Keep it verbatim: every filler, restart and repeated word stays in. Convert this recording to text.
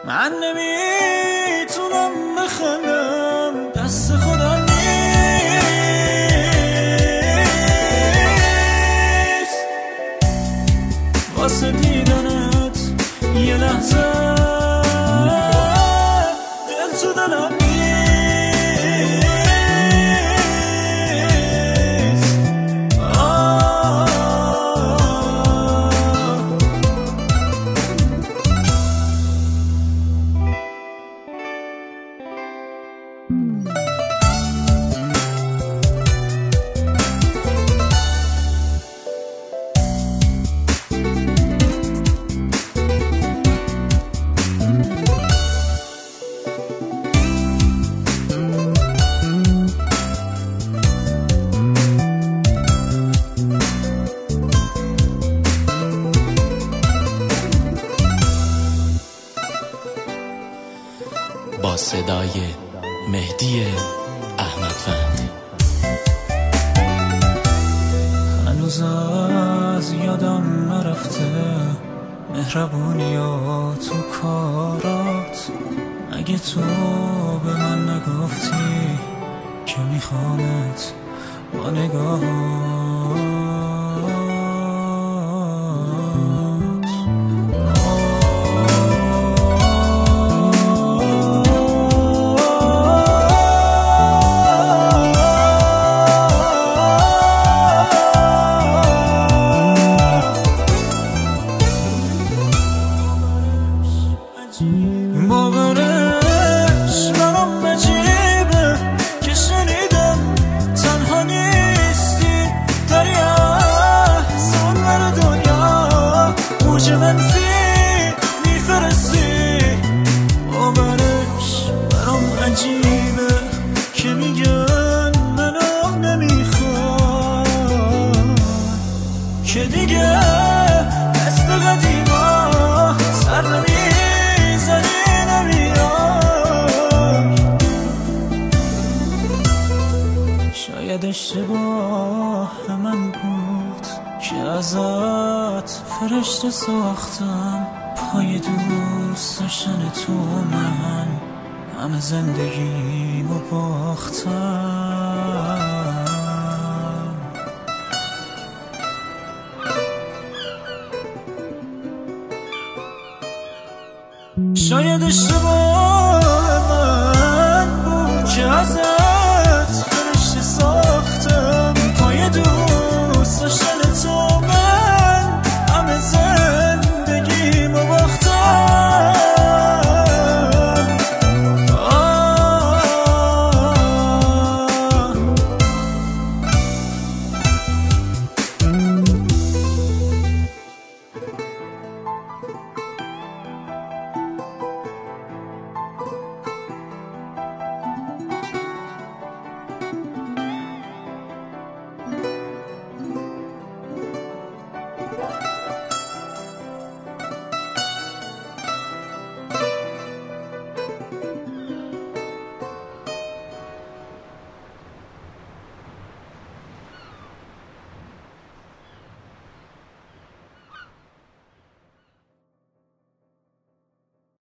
من نمیتونم بخندم، دست خدا نیست واسه دیدنت یه لحظه دل تو دلم نیست. با صدای مهدی احمدوند. هنوز از یادم نرفته مهربونیات تو کارات، اگه تو به من نگفتی که میخوامت با نگاهات. باورش برام عجیبه که شنیدم تنها نیستی، داری از اون ور دنیا موج منفی میفرستی. باورش برام عجیبه که میگن منو نمیخواد، که دیگه مثل قدیما سر نمیزنی نمیاد. شاید اشتباه من بود که ازت فرشته ساختم، پای دوست داشتن تو من همه زندگیمو باختم. شاید اشتباه